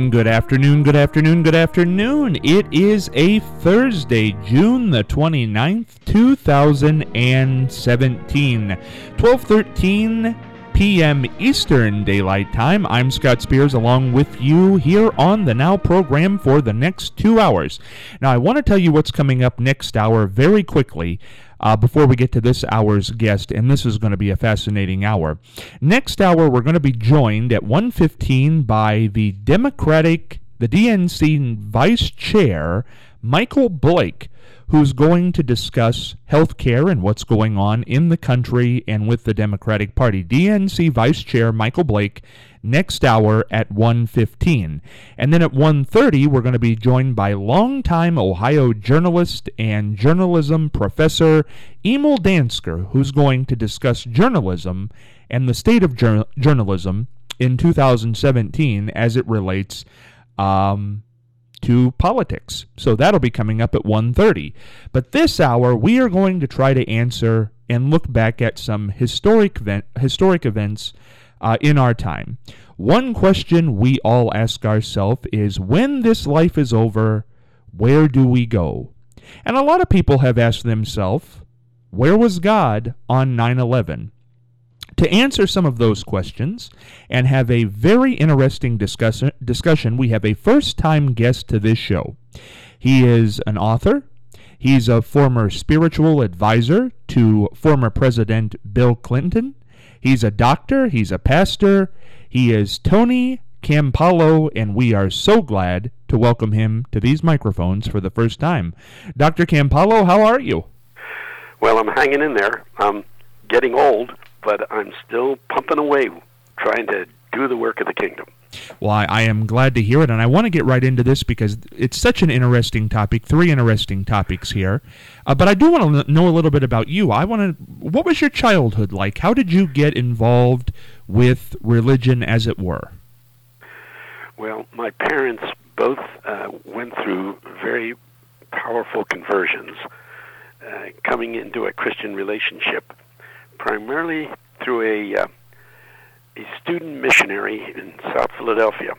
Good afternoon, good afternoon, good afternoon. It is a Thursday, June the 29th, 2017, 12:13 p.m. Eastern Daylight Time. I'm Scott Spears along with you here on the Now program for the next 2 hours. Now, I want to tell you what's coming up next hour very quickly. Before we get to this hour's guest, and this is going to be a fascinating hour. Next hour, we're going to be joined at 1:15 by the DNC Vice Chair, Michael Blake, who's going to discuss health care and what's going on in the country and with the Democratic Party. DNC Vice Chair Michael Blake, next hour at 1:15. And then at 1:30, we're going to be joined by longtime Ohio journalist and journalism professor Emil Dansker, who's going to discuss journalism and the state of journalism in 2017 as it relates to politics. So that'll be coming up at 1:30. But this hour, we are going to try to answer and look back at some historic events in our time. One question we all ask ourselves is, when this life is over, where do we go? And a lot of people have asked themselves, where was God on 9/11? To answer some of those questions and have a very interesting discussion, we have a first-time guest to this show. He is an author. He's a former spiritual advisor to former President Bill Clinton. He's a doctor. He's a pastor. He is Tony Campolo, and we are so glad to welcome him to these microphones for the first time. Dr. Campolo, how are you? Well, I'm hanging in there. I'm getting old, but I'm still pumping away, trying to do the work of the kingdom. Well, I am glad to hear it, and I want to get right into this because it's such an interesting topic, three interesting topics here. But I do want to know a little bit about you. What was your childhood like? How did you get involved with religion, as it were? Well, my parents both went through very powerful conversions, coming into a Christian relationship, primarily through a student missionary in South Philadelphia.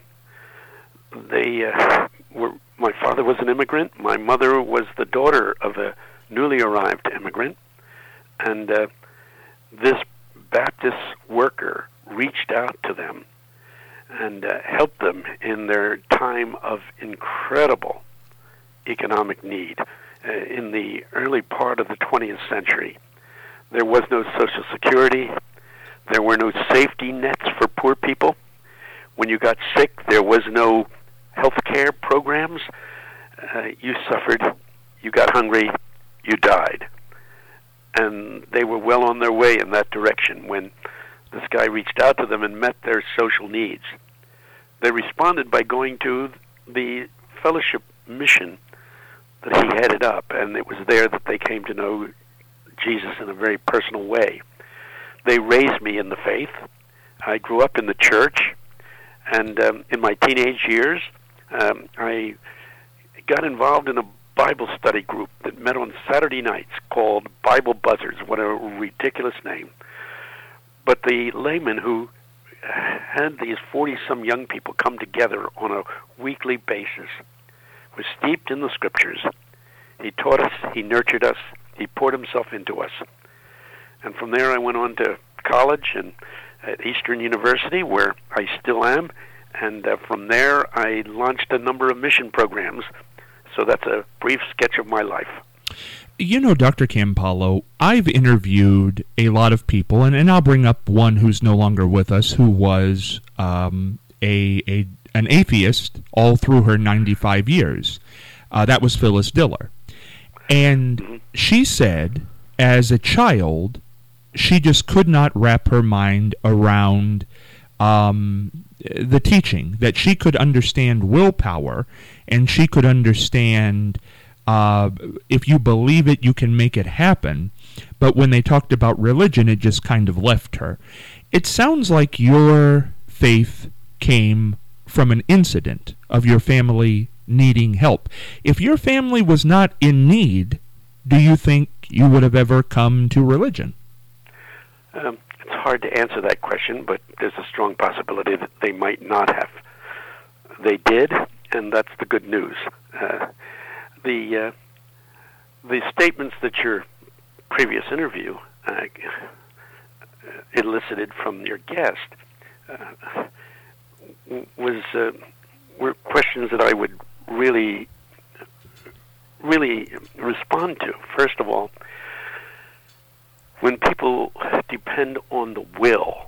My father was an immigrant. My mother was the daughter of a newly arrived immigrant. And this Baptist worker reached out to them and helped them in their time of incredible economic need. In the early part of the 20th century, there was no Social Security. There were no safety nets for poor people. When you got sick, there was no health care programs. You suffered, you got hungry, you died. And they were well on their way in that direction when this guy reached out to them and met their social needs. They responded by going to the fellowship mission that he headed up, and it was there that they came to know Jesus in a very personal way. They raised me in the faith. I grew up in the church, and in my teenage years, I got involved in a Bible study group that met on Saturday nights called Bible Buzzards. What a ridiculous name. But the layman who had these 40-some young people come together on a weekly basis was steeped in the Scriptures. He taught us, he nurtured us, he poured himself into us. And from there I went on to college and at Eastern University, where I still am. And from there I launched a number of mission programs. So that's a brief sketch of my life. You know, Dr. Campolo, I've interviewed a lot of people, and I'll bring up one who's no longer with us, who was an atheist all through her 95 years. That was Phyllis Diller. And she said, as a child, she just could not wrap her mind around the teaching, that she could understand willpower, and she could understand if you believe it, you can make it happen. But when they talked about religion, it just kind of left her. It sounds like your faith came from an incident of your family needing help. If your family was not in need, do you think you would have ever come to religion? It's hard to answer that question, but there's a strong possibility that they might not have. they did, and that's the good news. The statements that your previous interview elicited from your guest were questions that I would really respond to. First of all, when people depend on the will,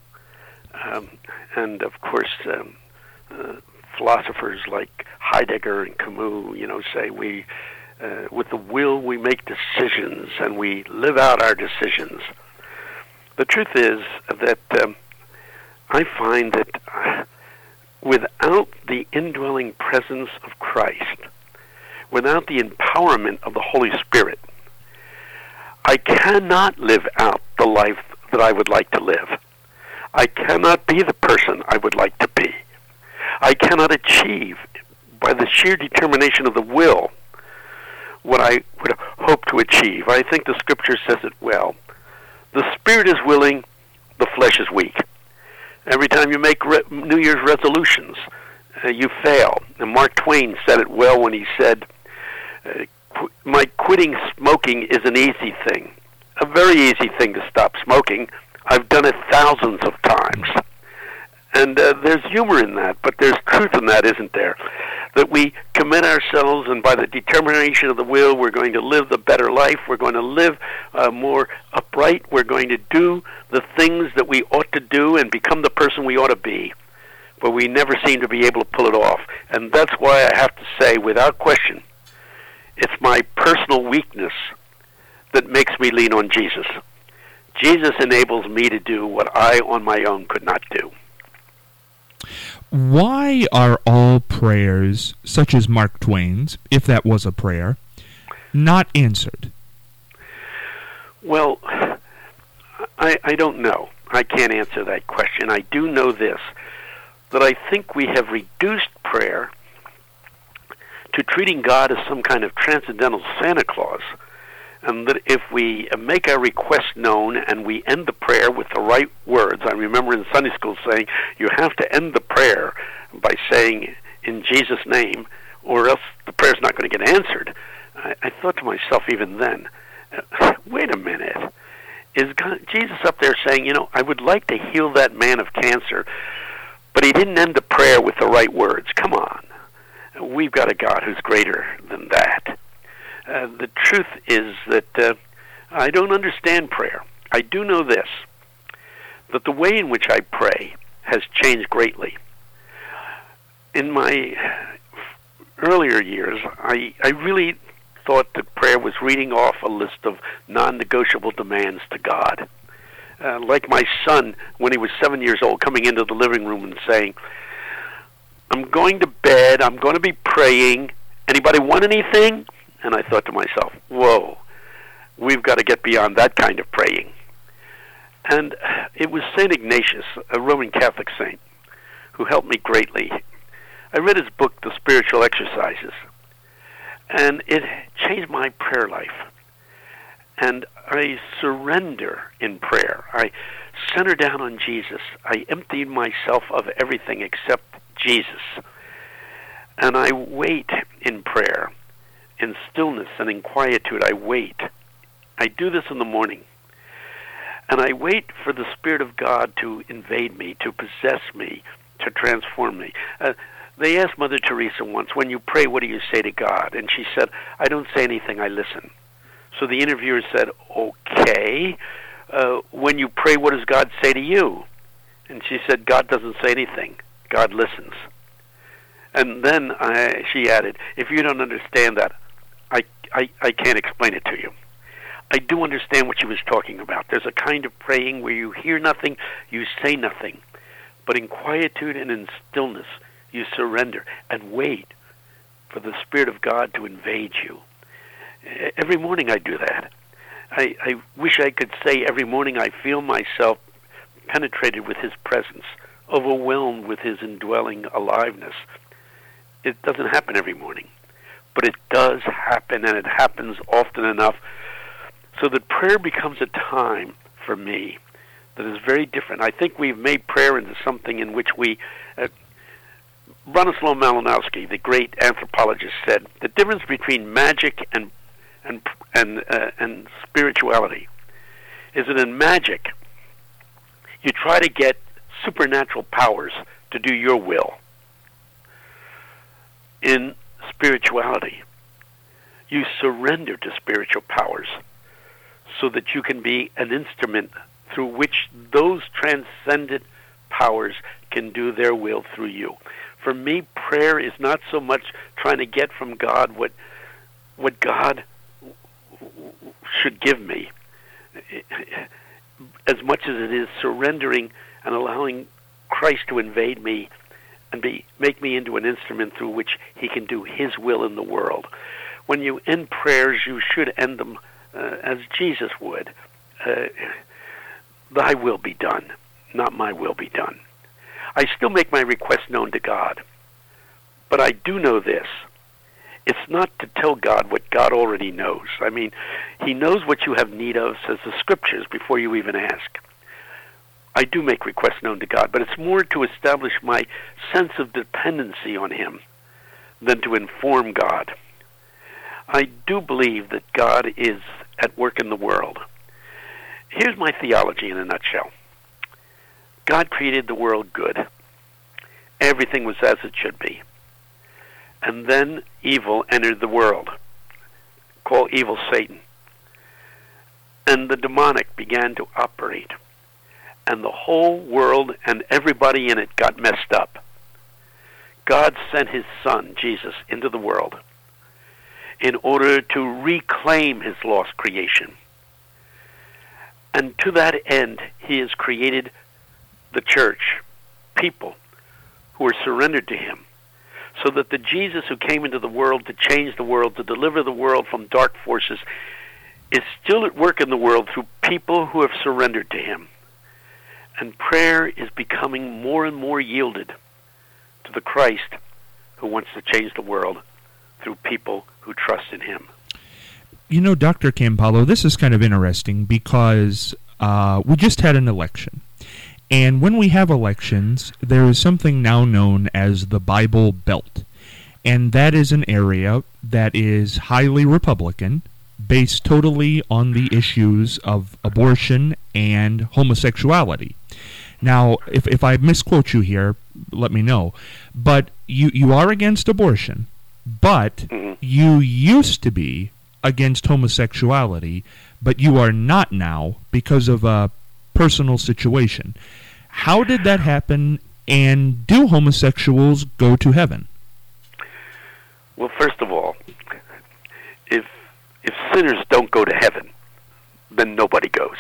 and of course philosophers like Heidegger and Camus, say with the will we make decisions and we live out our decisions. The truth is that I find that without the indwelling presence of Christ, without the empowerment of the Holy Spirit, I cannot live out the life that I would like to live. I cannot be the person I would like to be. I cannot achieve, by the sheer determination of the will, what I would hope to achieve. I think the Scripture says it well. The spirit is willing, the flesh is weak. Every time you make New Year's resolutions, you fail. And Mark Twain said it well when he said, my quitting smoking is an easy thing, a very easy thing to stop smoking. I've done it thousands of times. And there's humor in that, but there's truth in that, isn't there? That we commit ourselves, and by the determination of the will, we're going to live the better life. We're going to live more upright. We're going to do the things that we ought to do and become the person we ought to be. But we never seem to be able to pull it off. And that's why I have to say, without question, it's my personal weakness that makes me lean on Jesus. Jesus enables me to do what I on my own could not do. Why are all prayers, such as Mark Twain's, if that was a prayer, not answered? Well, I don't know. I can't answer that question. I do know this, that I think we have reduced prayer to treating God as some kind of transcendental Santa Claus, and that if we make our request known and we end the prayer with the right words, I remember in Sunday school saying, you have to end the prayer by saying, in Jesus' name, or else the prayer's not going to get answered. I thought to myself even then, wait a minute, is Jesus up there saying, I would like to heal that man of cancer, but he didn't end the prayer with the right words. Come on. We've got a God who's greater than that. The truth is that I don't understand prayer. I do know this, that the way in which I pray has changed greatly. In my earlier years, I really thought that prayer was reading off a list of non-negotiable demands to God. Like my son, when he was 7 years old, coming into the living room and saying, I'm going to bed, I'm going to be praying, anybody want anything? And I thought to myself, whoa, we've got to get beyond that kind of praying. And it was St. Ignatius, a Roman Catholic saint, who helped me greatly. I read his book, The Spiritual Exercises, and it changed my prayer life. And I surrender in prayer. I center down on Jesus. I emptied myself of everything except Jesus. And I wait in prayer. In stillness and in quietude, I wait. I do this in the morning. And I wait for the Spirit of God to invade me, to possess me, to transform me. They asked Mother Teresa once, when you pray, what do you say to God? And she said, I don't say anything, I listen. So the interviewer said, okay, when you pray, what does God say to you? And she said, God doesn't say anything, God listens. And then she added, if you don't understand that, I can't explain it to you. I do understand what she was talking about. There's a kind of praying where you hear nothing, you say nothing. But in quietude and in stillness, you surrender and wait for the Spirit of God to invade you. Every morning I do that. I wish I could say every morning I feel myself penetrated with His presence, overwhelmed with His indwelling aliveness. It doesn't happen every morning, but it does happen, and it happens often enough so that prayer becomes a time for me that is very different. I think we've made prayer into something in which we Bronislaw Malinowski, the great anthropologist, said the difference between magic and spirituality is that in magic, you try to get supernatural powers to do your will. In spirituality, you surrender to spiritual powers so that you can be an instrument through which those transcendent powers can do their will through you. For me, prayer is not so much trying to get from God what God should give me, as much as it is surrendering and allowing Christ to invade me and make me into an instrument through which he can do his will in the world. When you end prayers, you should end them as Jesus would. Thy will be done, not my will be done. I still make my request known to God, but I do know this. It's not to tell God what God already knows. I mean, he knows what you have need of, says the Scriptures, before you even ask. I do make requests known to God, but it's more to establish my sense of dependency on him than to inform God. I do believe that God is at work in the world. Here's my theology in a nutshell. God created the world good. Everything was as it should be. And then evil entered the world. Call evil Satan. And the demonic began to operate. And the whole world and everybody in it got messed up. God sent his Son, Jesus, into the world in order to reclaim his lost creation. And to that end, he has created the church, people who are surrendered to him, so that the Jesus who came into the world to change the world, to deliver the world from dark forces, is still at work in the world through people who have surrendered to him. And prayer is becoming more and more yielded to the Christ who wants to change the world through people who trust in him. You know, Dr. Campolo, this is kind of interesting because we just had an election. And when we have elections, there is something now known as the Bible Belt. And that is an area that is highly Republican, based totally on the issues of abortion and homosexuality. Now, if I misquote you here, let me know. But you are against abortion, but you used to be against homosexuality, but you are not now because of a personal situation. How did that happen, and do homosexuals go to heaven? Well, first of all, if sinners don't go to heaven, then nobody goes.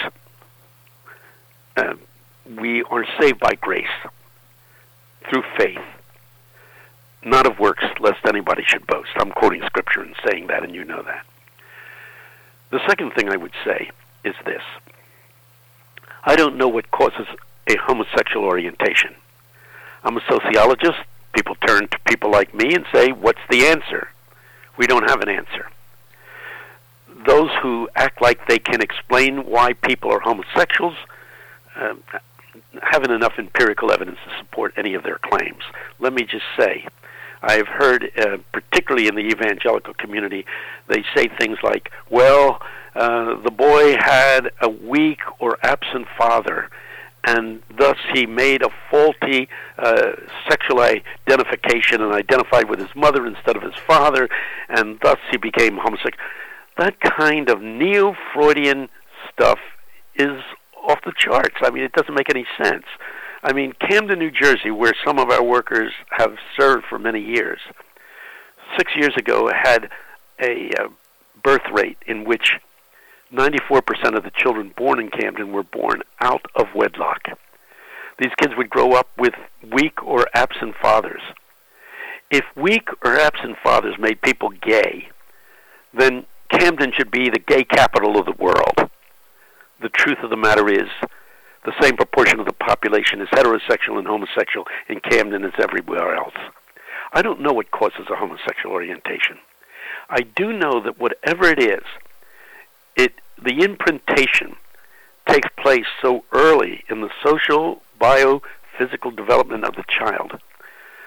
We are saved by grace, through faith, not of works, lest anybody should boast. I'm quoting Scripture and saying that, and you know that. The second thing I would say is this. I don't know what causes a homosexual orientation. I'm a sociologist. People turn to people like me and say, what's the answer? We don't have an answer. Those who act like they can explain why people are homosexuals haven't enough empirical evidence to support any of their claims. Let me just say, I've heard, particularly in the evangelical community, they say things like, well, the boy had a weak or absent father, and thus he made a faulty sexual identification and identified with his mother instead of his father, and thus he became homosexual. That kind of neo-Freudian stuff is off the charts. I mean, it doesn't make any sense. I mean, Camden, New Jersey, where some of our workers have served for many years, 6 years ago had a birth rate in which 94% of the children born in Camden were born out of wedlock. These kids would grow up with weak or absent fathers. If weak or absent fathers made people gay, then Camden should be the gay capital of the world. The truth of the matter is, the same proportion of the population is heterosexual and homosexual in Camden as everywhere else. I don't know what causes a homosexual orientation. I do know that whatever it is, the imprintation takes place so early in the social, biophysical development of the child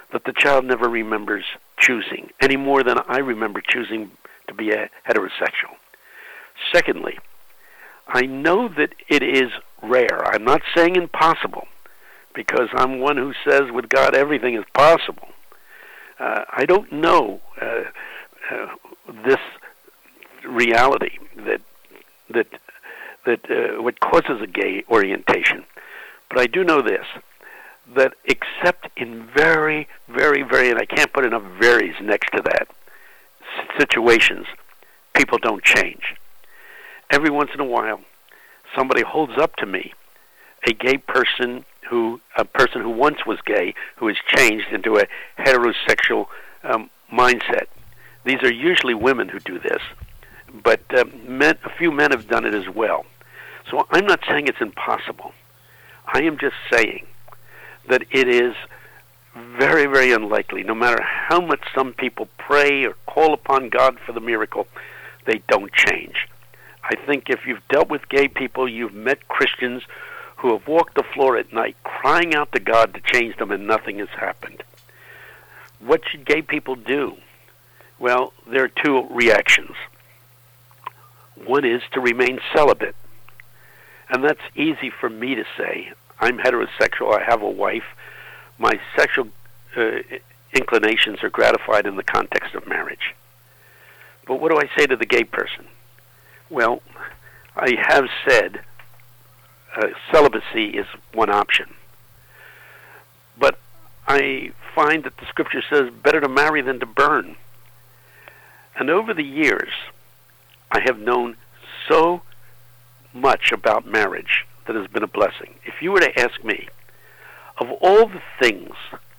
that the child never remembers choosing, any more than I remember choosing to be a heterosexual. Secondly, I know that it is rare. I'm not saying impossible, because I'm one who says with God everything is possible. I don't know this reality that what causes a gay orientation, but I do know this, that except in very, very, very, and I can't put enough varies next to that, situations, people don't change. Every once in a while, somebody holds up to me a person who once was gay, who has changed into a heterosexual mindset. These are usually women who do this, but a few men have done it as well. So I'm not saying it's impossible. I am just saying that it is very, very unlikely, no matter how much some people pray or call upon God for the miracle, they don't change. I think if you've dealt with gay people, you've met Christians who have walked the floor at night crying out to God to change them, and nothing has happened. What should gay people do? Well, there are two reactions. One is to remain celibate, and that's easy for me to say. I'm heterosexual, I have a wife. My sexual inclinations are gratified in the context of marriage. But what do I say to the gay person? Well, I have said celibacy is one option. But I find that the scripture says better to marry than to burn. And over the years, I have known so much about marriage that has been a blessing. If you were to ask me, of all the things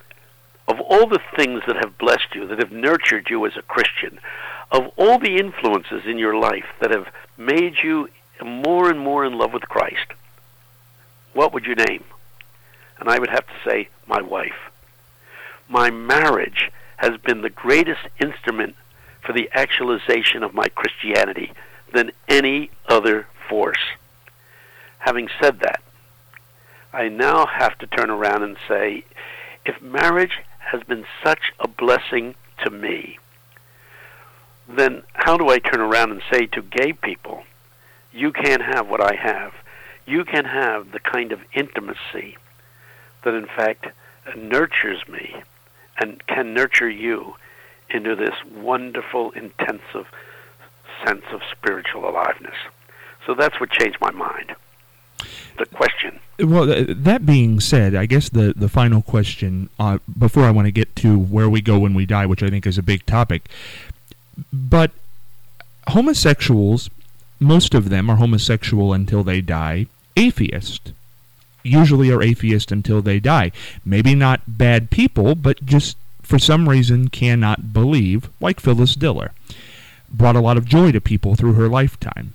that have blessed you, that have nurtured you as a Christian, of all the influences in your life that have made you more and more in love with Christ, what would you name? And I would have to say, my wife. My marriage has been the greatest instrument for the actualization of my Christianity than any other force. Having said that, I now have to turn around and say, if marriage has been such a blessing to me, then how do I turn around and say to gay people, you can't have what I have? You can have the kind of intimacy that in fact nurtures me and can nurture you into this wonderful, intensive sense of spiritual aliveness. So that's what changed my mind. The question. Well, that being said, I guess the final question, before I want to get to where we go when we die, which I think is a big topic, but homosexuals, most of them are homosexual until they die, atheist. Usually are atheist until they die. Maybe not bad people, but just for some reason cannot believe, like Phyllis Diller. Brought a lot of joy to people through her lifetime.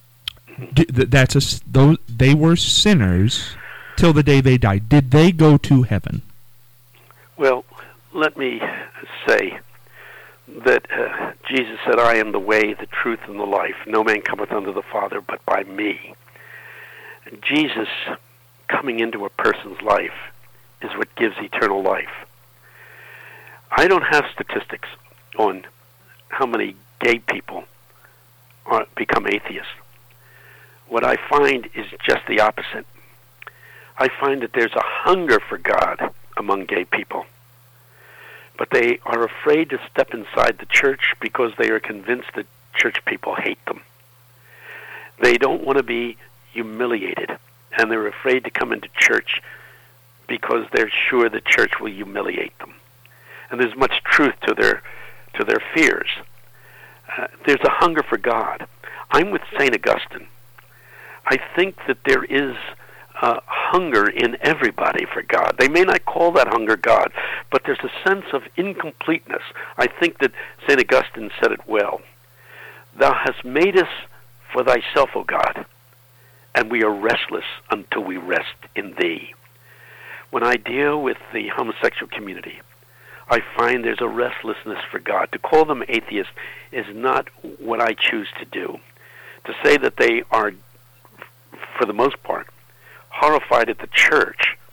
They were sinners till the day they died. Did they go to heaven? Well, let me say that Jesus said, I am the way, the truth, and the life. No man cometh unto the Father but by me. And Jesus coming into a person's life is what gives eternal life. I don't have statistics on how many gay people become atheists. What I find is just the opposite. I find that there's a hunger for God among gay people, but they are afraid to step inside the church because they are convinced that church people hate them. They don't want to be humiliated, and they're afraid to come into church because they're sure the church will humiliate them. And there's much truth to their fears. There's a hunger for God. I'm with St. Augustine. I think that there is hunger in everybody for God. They may not call that hunger God, but there's a sense of incompleteness. I think that St. Augustine said it well. Thou hast made us for thyself, O God, and we are restless until we rest in thee. When I deal with the homosexual community, I find there's a restlessness for God. To call them atheists is not what I choose to do. To say that they are, for the most part, horrified at the church,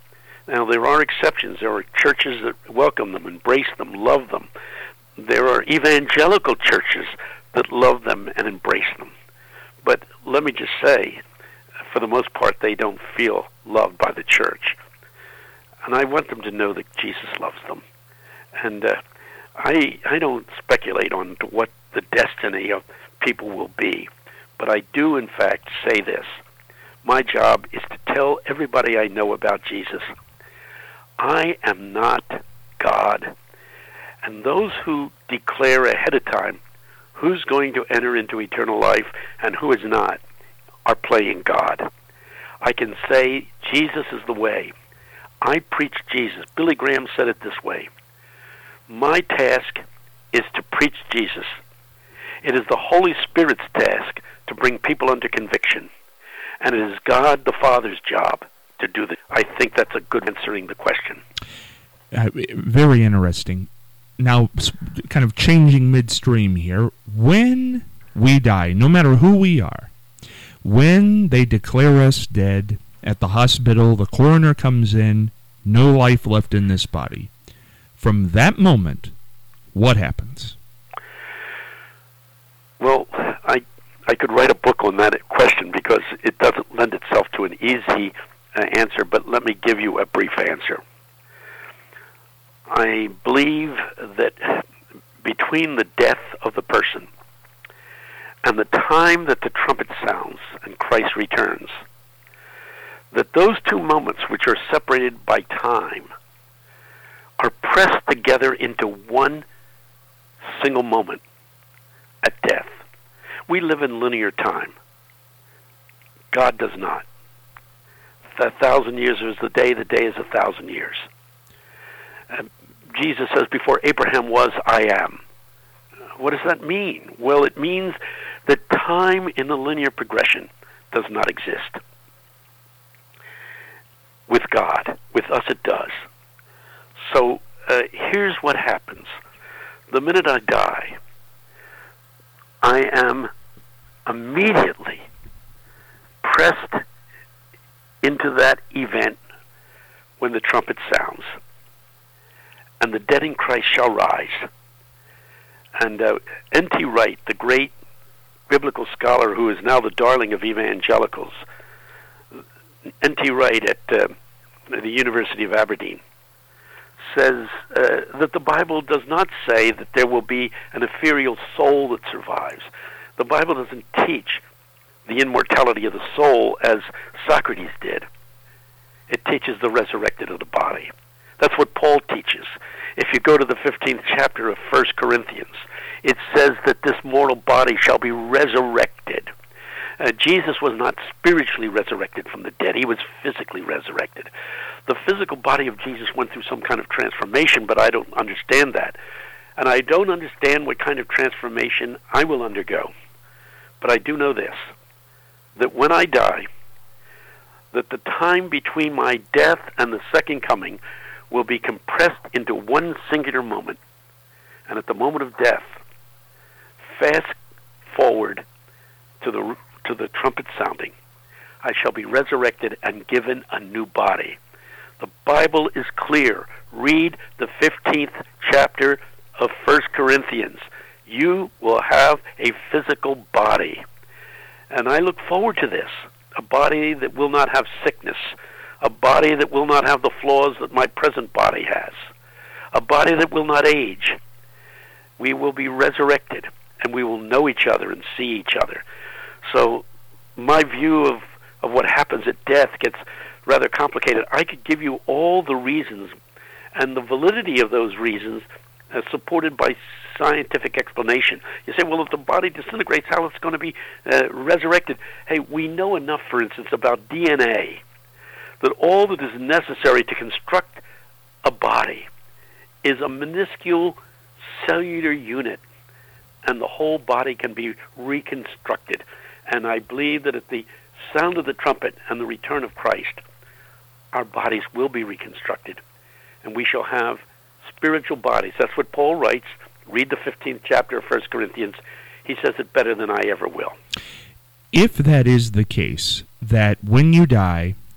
Now, there are exceptions. There are churches that welcome them, embrace them, love them. There are evangelical churches that love them and embrace them. But let me just say, for the most part, they don't feel loved by the church. And I want them to know that Jesus loves them. And I don't speculate on what the destiny of people will be. But I do, in fact, say this. My job is to tell everybody I know about Jesus, I am not God. And those who declare ahead of time who's going to enter into eternal life and who is not are playing God. I can say Jesus is the way. I preach Jesus. Billy Graham said it this way. My task is to preach Jesus. It is the Holy Spirit's task to bring people under conviction. And it is God the Father's job to do that. I think that's a good answering the question. Very interesting. Now, kind of changing midstream here, when we die, no matter who we are, when they declare us dead at the hospital, the coroner comes in, no life left in this body. From that moment, what happens? Well, I could write a book on that question because it doesn't lend itself to an easy answer, but let me give you a brief answer. I believe that between the death of the person and the time that the trumpet sounds and Christ returns, that those two moments, which are separated by time, are pressed together into one single moment at death. We live in linear time. God does not. 1,000 years is the day is 1,000 years. Jesus says, before Abraham was, I am. What does that mean? Well, it means that time in the linear progression does not exist. With God, with us it does. So here's what happens. The minute I die, I am immediately pressed into that event when the trumpet sounds. And the dead in Christ shall rise. And N.T. Wright, the great biblical scholar who is now the darling of evangelicals, N.T. Wright at the University of Aberdeen, says that the Bible does not say that there will be an ethereal soul that survives. The Bible doesn't teach the immortality of the soul as Socrates did. It teaches the resurrected of the body. That's what Paul teaches. If you go to the 15th chapter of 1 Corinthians, it says that this mortal body shall be resurrected. Jesus was not spiritually resurrected from the dead. He was physically resurrected. The physical body of Jesus went through some kind of transformation, but I don't understand that. And I don't understand what kind of transformation I will undergo. But I do know this, that when I die, that the time between my death and the second coming will be compressed into one singular moment. And at the moment of death, fast forward to the trumpet sounding, I shall be resurrected and given a new body. The Bible is clear. Read the 15th chapter of 1 Corinthians. You will have a physical body. And I look forward to this, a body that will not have sickness, a body that will not have the flaws that my present body has, a body that will not age. We will be resurrected, and we will know each other and see each other. So my view of what happens at death gets rather complicated. I could give you all the reasons, and the validity of those reasons supported by scientific explanation. You say, well, if the body disintegrates, how it's going to be resurrected? Hey, we know enough, for instance, about DNA, that all that is necessary to construct a body is a minuscule cellular unit, and the whole body can be reconstructed. And I believe that at the sound of the trumpet and the return of Christ, our bodies will be reconstructed, and we shall have spiritual bodies. That's what Paul writes. Read the 15th chapter of 1 Corinthians. He says it better than I ever will. If that is the case, that when you die,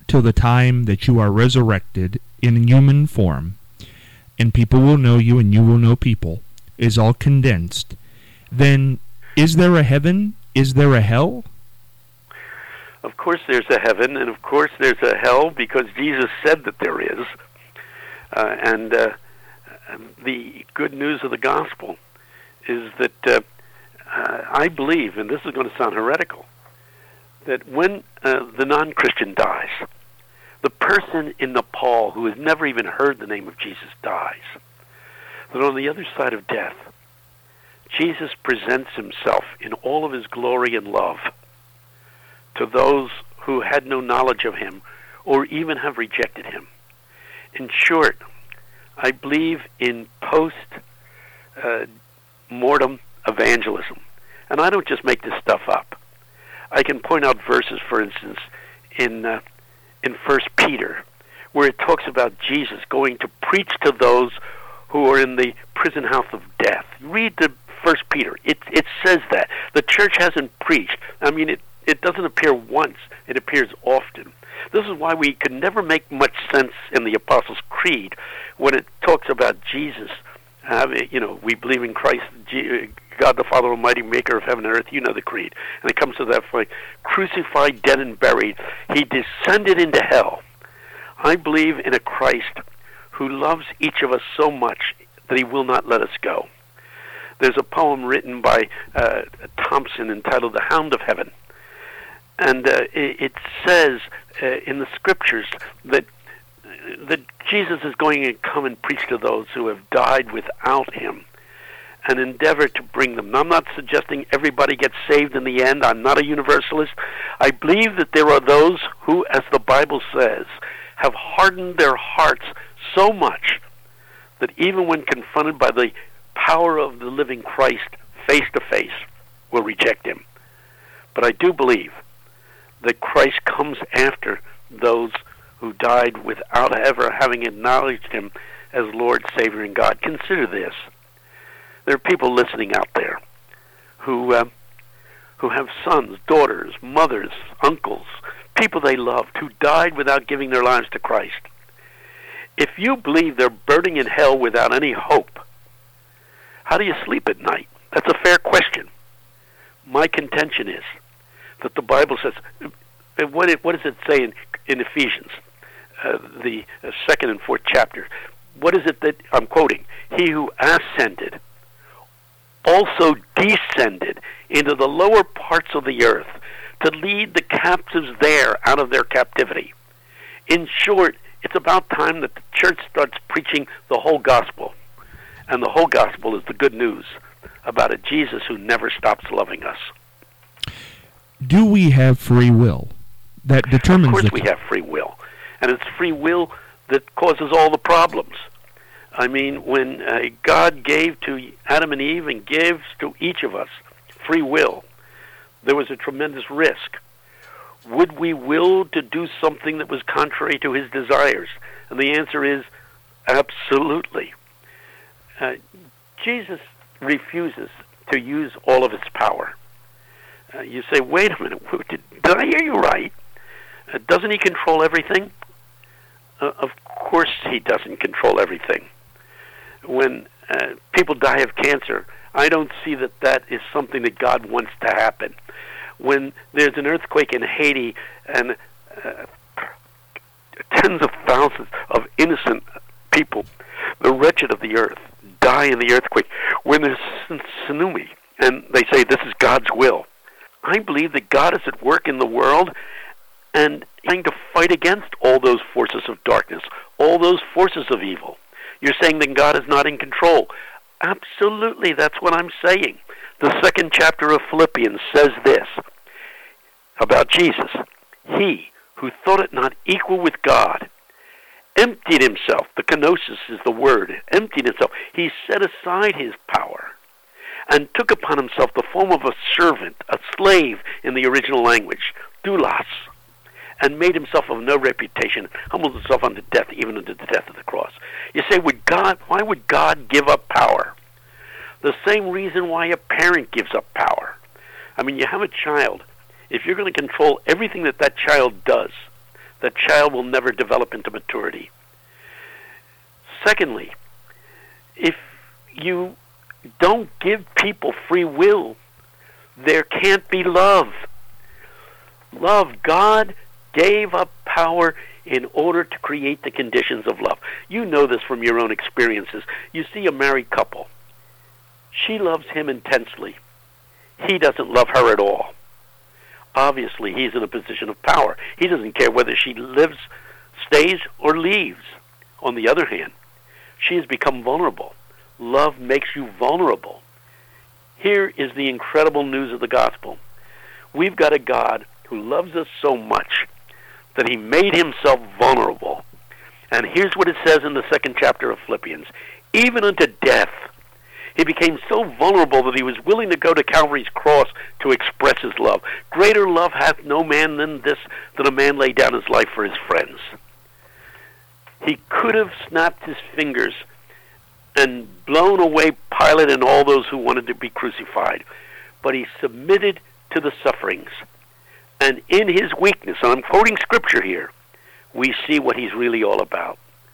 till the time that you are resurrected in human form, and people will know you and you will know people, is all condensed, then is there a heaven? Is there a hell? Of course there's a heaven, and of course there's a hell, because Jesus said that there is. And the good news of the gospel is that I believe, and this is going to sound heretical, that when the non-Christian dies, the person in Nepal who has never even heard the name of Jesus dies, that on the other side of death, Jesus presents himself in all of his glory and love to those who had no knowledge of him or even have rejected him. In short, I believe in post-mortem evangelism. And I don't just make this stuff up. I can point out verses, for instance, in 1 Peter, where it talks about Jesus going to preach to those who are in the prison house of death. Read the 1 Peter. It says that. The church hasn't preached. I mean, it doesn't appear once. It appears often. This is why we could never make much sense in the Apostles' Creed when it talks about Jesus. We believe in Christ, God the Father Almighty, maker of heaven and earth. You know the creed. And it comes to that point, crucified, dead, and buried. He descended into hell. I believe in a Christ who loves each of us so much that he will not let us go. There's a poem written by Thompson entitled The Hound of Heaven. And it says in the scriptures that Jesus is going to come and preach to those who have died without him and endeavor to bring them. Now, I'm not suggesting everybody gets saved in the end. I'm not a universalist. I believe that there are those who, as the Bible says, have hardened their hearts so much that even when confronted by the power of the living Christ face to face, will reject him. But I do believe that Christ comes after those who died without ever having acknowledged him as Lord, Savior, and God. Consider this. There are people listening out there who have sons, daughters, mothers, uncles, people they loved who died without giving their lives to Christ. If you believe they're burning in hell without any hope, how do you sleep at night? That's a fair question. My contention is that the Bible says, what does it say in Ephesians, the second and fourth chapter? What is it that I'm quoting? He who ascended also descended into the lower parts of the earth to lead the captives there out of their captivity. In short, it's about time that the church starts preaching the whole gospel. And the whole gospel is the good news about a Jesus who never stops loving us. Do we have free will that determines? Of course we have free will. And it's free will that causes all the problems. I mean, when God gave to Adam and Eve and gives to each of us free will, there was a tremendous risk. Would we will to do something that was contrary to his desires? And the answer is absolutely. Jesus refuses to use all of his power. You say, wait a minute, did I hear you right? Doesn't he control everything? Of course he doesn't control everything. When people die of cancer, I don't see that is something that God wants to happen. When there's an earthquake in Haiti and tens of thousands of innocent people, the wretched of the earth, die in the earthquake, when there's tsunami, and they say this is God's will, I believe that God is at work in the world and trying to fight against all those forces of darkness, all those forces of evil. You're saying that God is not in control. Absolutely, that's what I'm saying. The second chapter of Philippians says this about Jesus. He who thought it not equal with God emptied himself. The kenosis is the word. Emptied himself. He set aside his power and took upon himself the form of a servant, a slave in the original language, doulos, and made himself of no reputation, humbled himself unto death, even unto the death of the cross. You say, why would God give up power? The same reason why a parent gives up power. I mean, you have a child. If you're going to control everything that child does, that child will never develop into maturity. Secondly, if you don't give people free will, there can't be love. Love. God gave up power in order to create the conditions of love. You know this from your own experiences. You see a married couple. She loves him intensely. He doesn't love her at all. Obviously, he's in a position of power. He doesn't care whether she lives, stays, or leaves. On the other hand, she has become vulnerable. Love makes you vulnerable. Here is the incredible news of the gospel. We've got a God who loves us so much that he made himself vulnerable. And here's what it says in the 2nd chapter of Philippians. Even unto death, he became so vulnerable that he was willing to go to Calvary's cross to express his love. Greater love hath no man than this, that a man lay down his life for his friends. He could have snapped his fingers and blown away Pilate and all those who wanted to be crucified. But he submitted to the sufferings. And in his weakness, and I'm quoting scripture here, we see what he's really all about.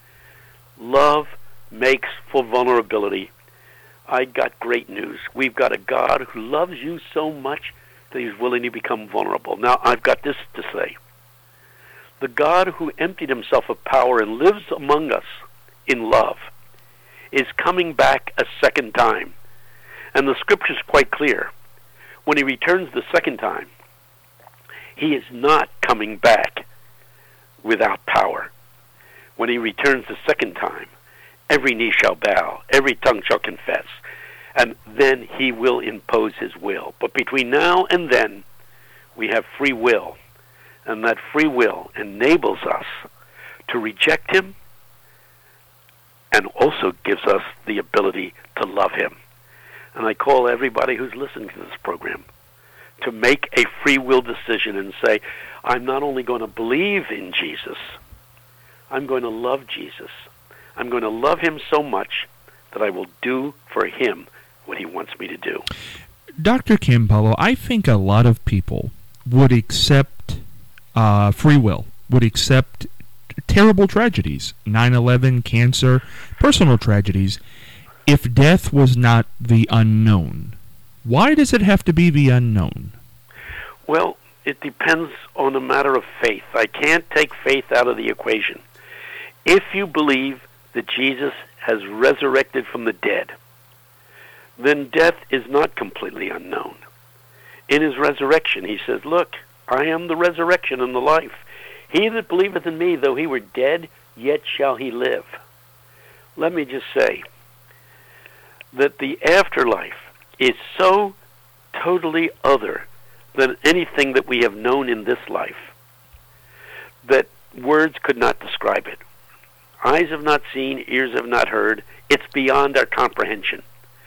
Love makes for vulnerability. I got great news. We've got a God who loves you so much that he's willing to become vulnerable. Now, I've got this to say. The God who emptied himself of power and lives among us in love is coming back a second time. And the scripture's quite clear. When he returns the second time, he is not coming back without power. When he returns the second time, every knee shall bow, every tongue shall confess, and then he will impose his will. But between now and then, we have free will, and that free will enables us to reject him and also gives us the ability to love him. And I call everybody who's listening to this program to make a free will decision and say, I'm not only going to believe in Jesus, I'm going to love Jesus. I'm going to love him so much that I will do for him what he wants me to do. Dr. Campolo, I think a lot of people would accept free will, would accept terrible tragedies, 9/11, cancer, personal tragedies, if death was not the unknown. Why does it have to be the unknown? Well, it depends on a matter of faith. I can't take faith out of the equation. If you believe that Jesus has resurrected from the dead, then death is not completely unknown. In his resurrection, he says, look, I am the resurrection and the life. He that believeth in me, though he were dead, yet shall he live. Let me just say that the afterlife is so totally other than anything that we have known in this life that words could not describe it. Eyes have not seen, ears have not heard. It's beyond our comprehension.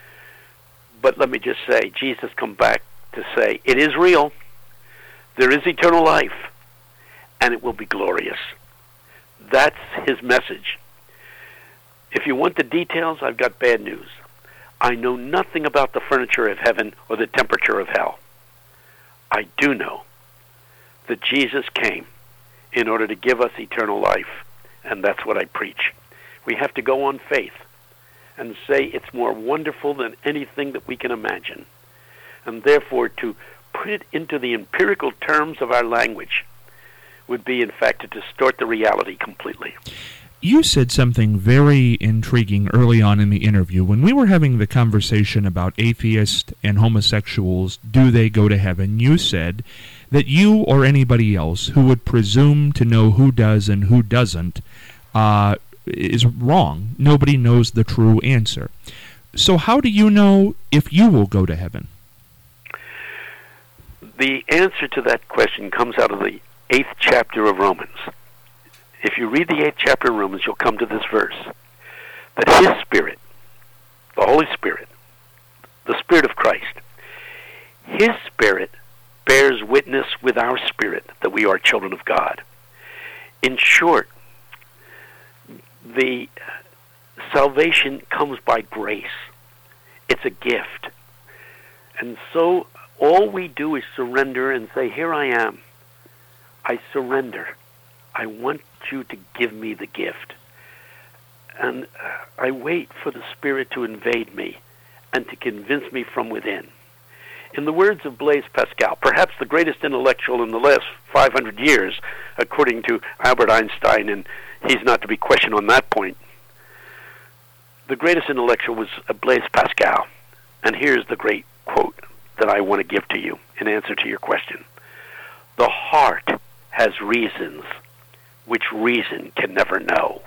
But let me just say, Jesus come back to say, it is real. There is eternal life, and it will be glorious. That's his message. If you want the details, I've got bad news. I know nothing about the furniture of heaven or the temperature of hell. I do know that Jesus came in order to give us eternal life, and that's what I preach. We have to go on faith and say it's more wonderful than anything that we can imagine. And therefore, to put it into the empirical terms of our language would be, in fact, to distort the reality completely. You said something very intriguing early on in the interview. When we were having the conversation about atheists and homosexuals, do they go to heaven, you said that you or anybody else who would presume to know who does and who doesn't is wrong. Nobody knows the true answer. So how do you know if you will go to heaven? The answer to that question comes out of the 8th chapter of Romans. If you read the 8th chapter of Romans, you'll come to this verse, that his Spirit, the Holy Spirit, the Spirit of Christ, his Spirit bears witness with our spirit that we are children of God. In short, the salvation comes by grace. It's a gift. And so all we do is surrender and say, here I am. I surrender. I want you to give me the gift. And I wait for the Spirit to invade me and to convince me from within. In the words of Blaise Pascal, perhaps the greatest intellectual in the last 500 years, according to Albert Einstein, and he's not to be questioned on that point, the greatest intellectual was Blaise Pascal. And here's the great quote that I want to give to you in answer to your question. The heart has reasons which reason can never know.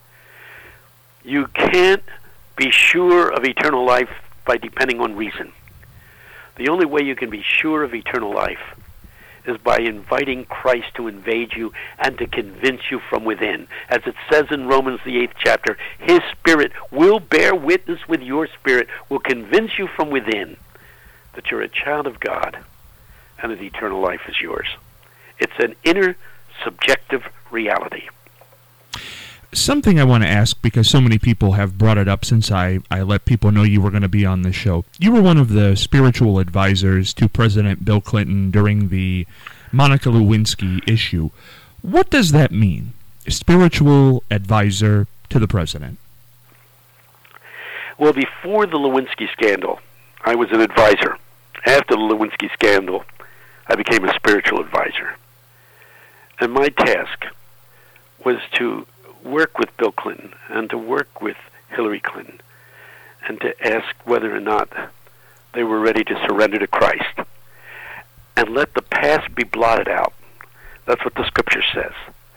You can't be sure of eternal life by depending on reason. The only way you can be sure of eternal life is by inviting Christ to invade you and to convince you from within. As it says in Romans, the 8th chapter, His Spirit will bear witness with your spirit, will convince you from within that you're a child of God and that eternal life is yours. It's an inner subjective reality. Something I want to ask, because so many people have brought it up since I let people know you were going to be on the show. You were one of the spiritual advisors to President Bill Clinton during the Monica Lewinsky issue. What does that mean, a spiritual advisor to the president? Well, before the Lewinsky scandal, I was an advisor. After the Lewinsky scandal, I became a spiritual advisor. And my task was to work with Bill Clinton and to work with Hillary Clinton and to ask whether or not they were ready to surrender to Christ and let the past be blotted out. That's what the Scripture says.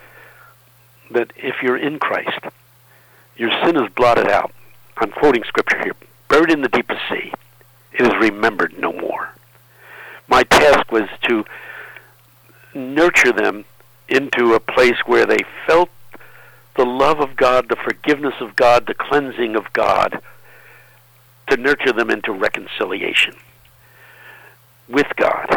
That if you're in Christ, your sin is blotted out. I'm quoting Scripture here. Buried in the deepest sea, it is remembered no more. My task was to nurture them into a place where they felt the love of God, the forgiveness of God, the cleansing of God, to nurture them into reconciliation with God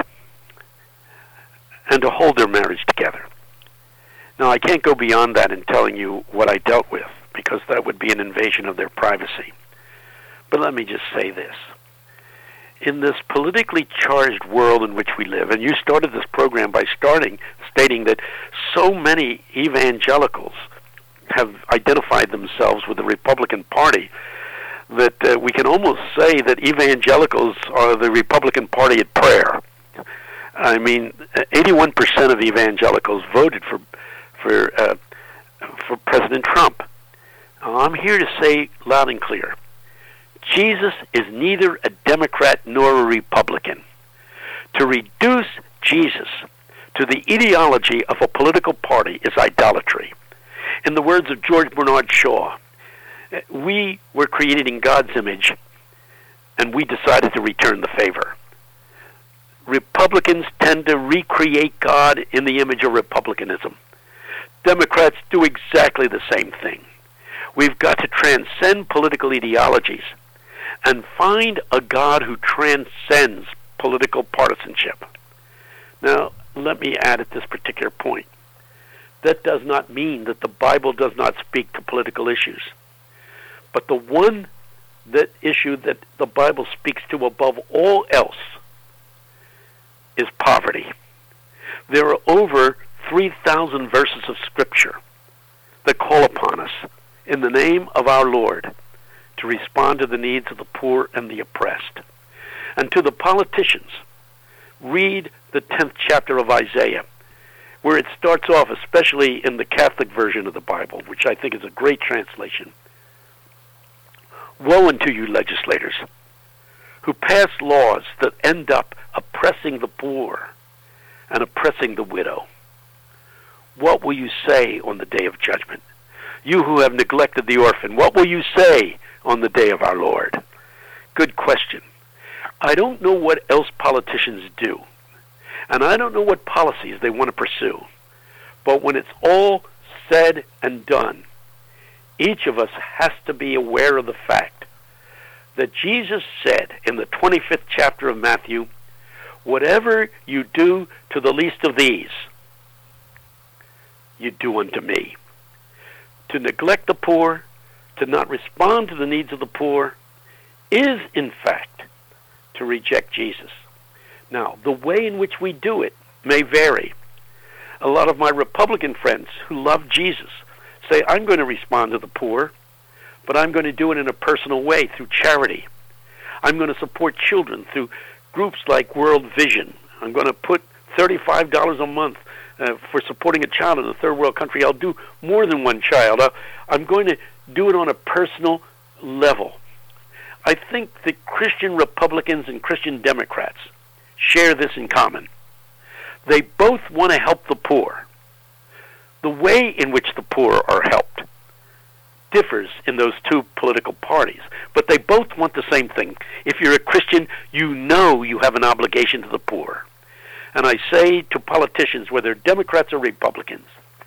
and to hold their marriage together. Now, I can't go beyond that in telling you what I dealt with, because that would be an invasion of their privacy. But let me just say this. In this politically charged world in which we live, and you started this program by stating that so many evangelicals have identified themselves with the Republican Party, that we can almost say that evangelicals are the Republican Party at prayer. I mean, 81% of evangelicals voted for President Trump. I'm here to say loud and clear, Jesus is neither a Democrat nor a Republican. To reduce Jesus to the ideology of a political party is idolatry. In the words of George Bernard Shaw, we were created in God's image, and we decided to return the favor. Republicans tend to recreate God in the image of republicanism. Democrats do exactly the same thing. We've got to transcend political ideologies and find a God who transcends political partisanship. Now, let me add at this particular point. That does not mean that the Bible does not speak to political issues. But the one issue that the Bible speaks to above all else is poverty. There are over 3,000 verses of Scripture that call upon us in the name of our Lord to respond to the needs of the poor and the oppressed. And to the politicians, read the 10th chapter of Isaiah, where it starts off, especially in the Catholic version of the Bible, which I think is a great translation. Woe unto you, legislators, who pass laws that end up oppressing the poor and oppressing the widow. What will you say on the day of judgment? You who have neglected the orphan, what will you say on the day of our Lord? Good question. I don't know what else politicians do, and I don't know what policies they want to pursue. But when it's all said and done, each of us has to be aware of the fact that Jesus said in the 25th chapter of Matthew, whatever you do to the least of these, you do unto me. To neglect the poor, to not respond to the needs of the poor, is in fact to reject Jesus. Now, the way in which we do it may vary. A lot of my Republican friends who love Jesus say, I'm going to respond to the poor, but I'm going to do it in a personal way through charity. I'm going to support children through groups like World Vision. I'm going to put $35 a month for supporting a child in a third world country. I'll do more than one child. I'm going to do it on a personal level. I think that Christian Republicans and Christian Democrats share this in common. They both want to help the poor. The way in which the poor are helped differs in those two political parties, but they both want the same thing. If you're a Christian, you know you have an obligation to the poor. And I say to politicians, whether Democrats or Republicans,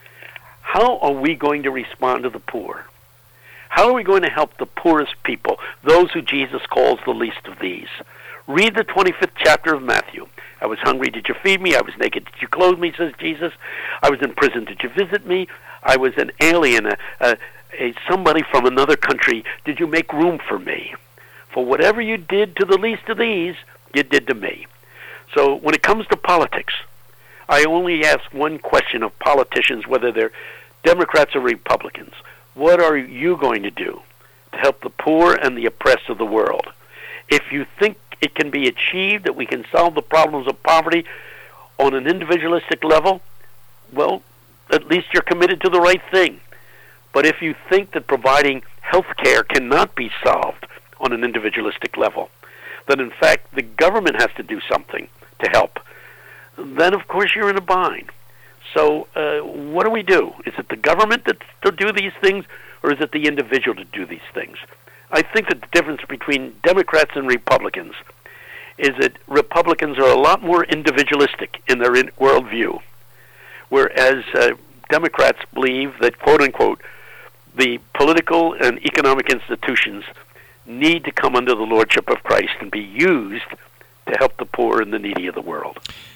how are we going to respond to the poor? How are we going to help the poorest people, those who Jesus calls the least of these? Read the 25th chapter of Matthew. I was hungry, did you feed me? I was naked, did you clothe me, says Jesus. I was in prison, did you visit me? I was an alien, somebody from another country, did you make room for me? For whatever you did to the least of these, you did to me. So when it comes to politics, I only ask one question of politicians, whether they're Democrats or Republicans. What are you going to do to help the poor and the oppressed of the world? If you think it can be achieved, that we can solve the problems of poverty on an individualistic level, well, at least you're committed to the right thing. But if you think that providing health care cannot be solved on an individualistic level, that in fact the government has to do something to help, then of course you're in a bind. So what do we do? Is it the government to do these things, or is it the individual to do these things? I think that the difference between Democrats and Republicans is that Republicans are a lot more individualistic in their worldview, whereas Democrats believe that, quote-unquote, the political and economic institutions need to come under the lordship of Christ and be used to help the poor and the needy of the world.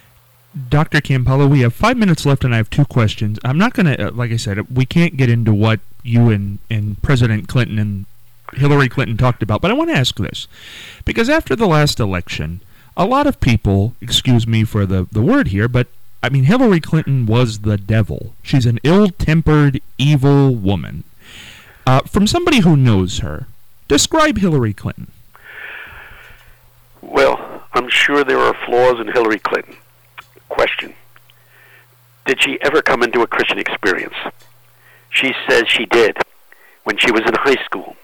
Dr. Campolo, we have 5 minutes left, and I have two questions. I'm not going to, like I said, we can't get into what you and President Clinton and Hillary Clinton talked about, but I want to ask this. Because after the last election, a lot of people, excuse me for the word here, but I mean, Hillary Clinton was the devil. She's an ill-tempered, evil woman. From somebody who knows her, describe Hillary Clinton. Well, I'm sure there are flaws in Hillary Clinton. Question: did she ever come into a Christian experience? She says she did when she was in high school.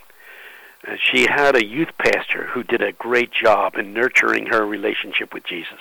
She had a youth pastor who did a great job in nurturing her relationship with Jesus.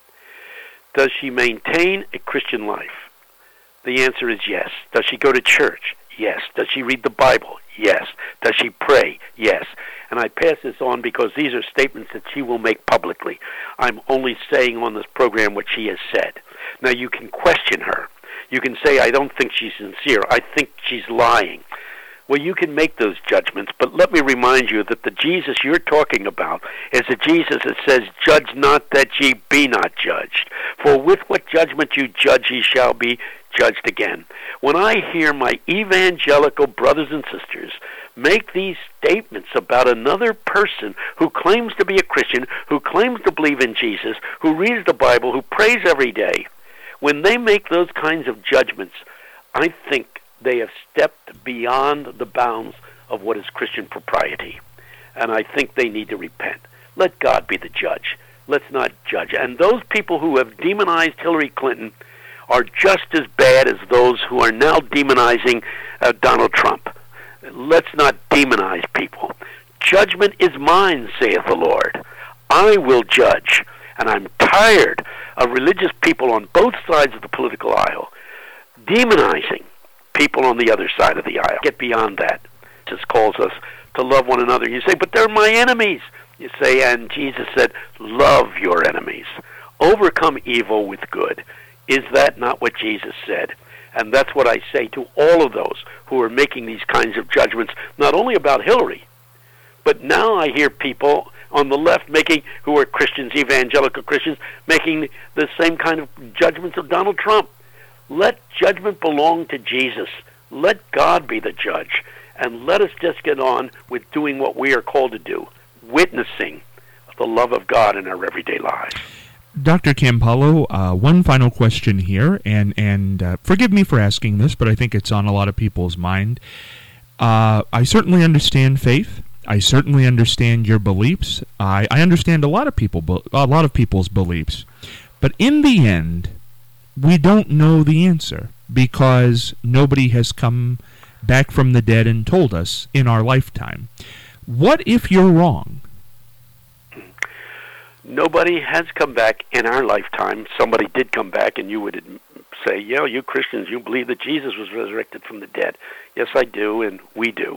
Does she maintain a Christian life? The answer is yes. Does she go to church? Yes. Does she read the Bible? Yes. Does she pray? Yes. And I pass this on because these are statements that she will make publicly. I'm only saying on this program what she has said. Now, you can question her. You can say, I don't think she's sincere. I think she's lying. Well, you can make those judgments, but let me remind you that the Jesus you're talking about is a Jesus that says, judge not that ye be not judged. For with what judgment you judge, ye shall be judged again. When I hear my evangelical brothers and sisters make these statements about another person who claims to be a Christian, who claims to believe in Jesus, who reads the Bible, who prays every day, when they make those kinds of judgments, I think they have stepped beyond the bounds of what is Christian propriety. And I think they need to repent. Let God be the judge. Let's not judge. And those people who have demonized Hillary Clinton are just as bad as those who are now demonizing Donald Trump. Let's not demonize people. Judgment is mine, saith the Lord. I will judge. And I'm tired of religious people on both sides of the political aisle demonizing people on the other side of the aisle. Get beyond that. Jesus calls us to love one another. You say, but they're my enemies. You say, and Jesus said, love your enemies. Overcome evil with good. Is that not what Jesus said? And that's what I say to all of those who are making these kinds of judgments, not only about Hillary, but now I hear people on the left who are Christians, evangelical Christians, making the same kind of judgments of Donald Trump. Let judgment belong to Jesus. Let God be the judge. And let us just get on with doing what we are called to do, witnessing the love of God in our everyday lives. Dr. Campolo, one final question here, and forgive me for asking this, but I think it's on a lot of people's mind. I certainly understand faith. I certainly understand your beliefs. I understand a lot of people's beliefs. But in the end, we don't know the answer because nobody has come back from the dead and told us in our lifetime. What if you're wrong? Nobody has come back in our lifetime. Somebody did come back, and you would say, yeah, you Christians, you believe that Jesus was resurrected from the dead. Yes, I do, and we do.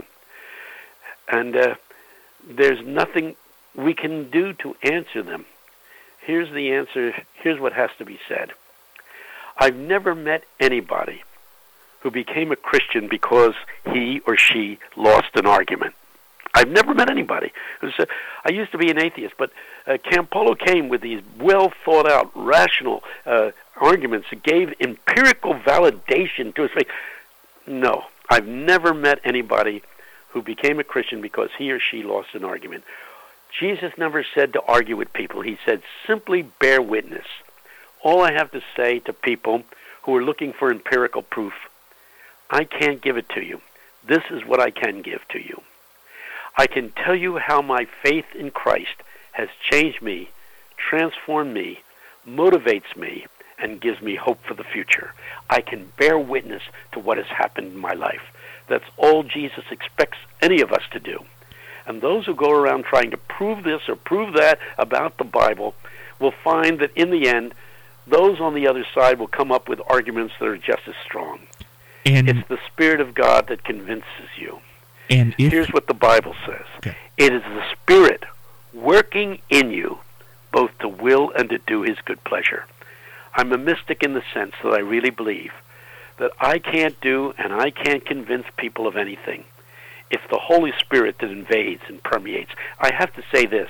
And there's nothing we can do to answer them. Here's the answer. Here's what has to be said. I've never met anybody who became a Christian because he or she lost an argument. I've never met anybody who said, I used to be an atheist, but Campolo came with these well-thought-out, rational arguments that gave empirical validation to his faith. No, I've never met anybody who became a Christian because he or she lost an argument. Jesus never said to argue with people. He said, simply bear witness. All I have to say to people who are looking for empirical proof, I can't give it to you. This is what I can give to you. I can tell you how my faith in Christ has changed me, transformed me, motivates me, and gives me hope for the future. I can bear witness to what has happened in my life. That's all Jesus expects any of us to do. And those who go around trying to prove this or prove that about the Bible will find that in the end, those on the other side will come up with arguments that are just as strong. And it's the Spirit of God that convinces you. And here's what the Bible says. Okay. It is the Spirit working in you both to will and to do His good pleasure. I'm a mystic in the sense that I really believe that I can't do and I can't convince people of anything. It's the Holy Spirit that invades and permeates. I have to say this,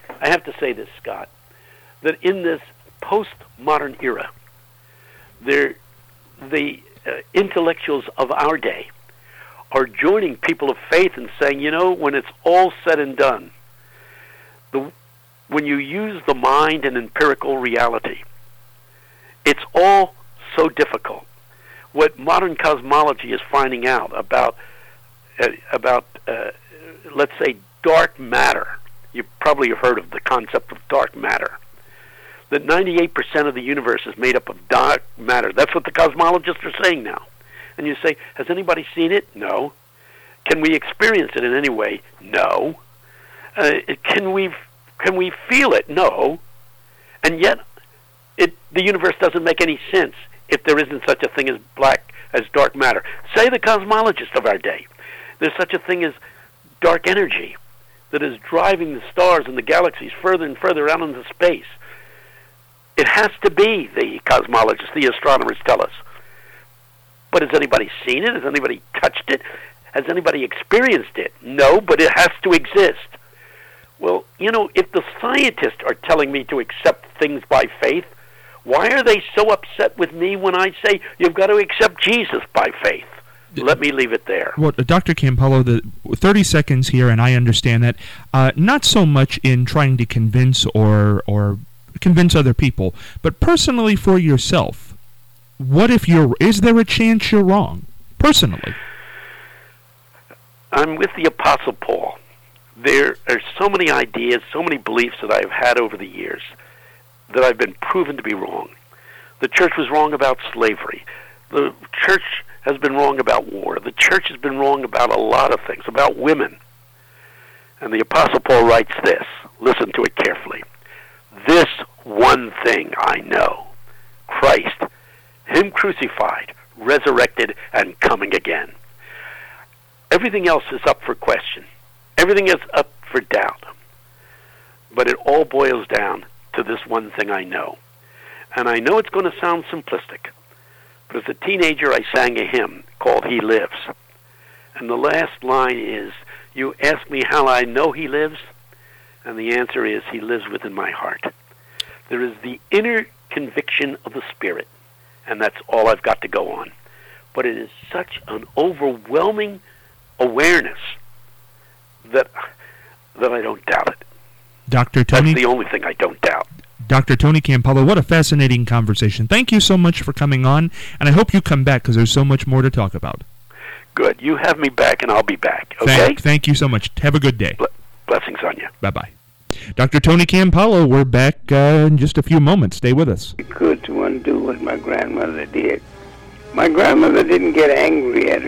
Scott, that in this postmodern era, the intellectuals of our day are joining people of faith and saying, you know, when it's all said and done, when you use the mind and empirical reality, it's all so difficult. What modern cosmology is finding out about let's say, dark matter. You probably have heard of the concept of dark matter. That 98% of the universe is made up of dark matter. That's what the cosmologists are saying now. And you say, has anybody seen it? No. Can we experience it in any way? No. Can we feel it? No. And yet, the universe doesn't make any sense if there isn't such a thing as dark matter. Say the cosmologists of our day. There's such a thing as dark energy that is driving the stars and the galaxies further and further out into space. It has to be, the cosmologists, the astronomers tell us. But has anybody seen it? Has anybody touched it? Has anybody experienced it? No, but it has to exist. Well, you know, if the scientists are telling me to accept things by faith, why are they so upset with me when I say you've got to accept Jesus by faith? Let me leave it there. Well, Dr. Campolo, the 30 seconds here, and I understand that, not so much in trying to convince or convince other people, but personally for yourself, what if is there a chance you're wrong, personally? I'm with the Apostle Paul. There are so many ideas, so many beliefs that I've had over the years that I've been proven to be wrong. The church was wrong about slavery. The church has been wrong about war. The church has been wrong about a lot of things, about women. And the Apostle Paul writes this. Listen to it carefully. This one thing I know, Christ, Him crucified, resurrected, and coming again. Everything else is up for question. Everything is up for doubt. But it all boils down to this one thing I know. And I know it's going to sound simplistic, but as a teenager I sang a hymn called He Lives. And the last line is, you ask me how I know He lives, and the answer is He lives within my heart. There is the inner conviction of the Spirit, and that's all I've got to go on. But it is such an overwhelming awareness that I don't doubt it. Dr. Tony, that's the only thing I don't doubt. Dr. Tony Campolo, what a fascinating conversation. Thank you so much for coming on, and I hope you come back because there's so much more to talk about. Good. You have me back, and I'll be back. Okay? Thank you so much. Have a good day. Blessings on you. Bye-bye. Dr. Tony Campolo, we're back in just a few moments. Stay with us. Good to undo what my grandmother did. My grandmother didn't get angry at her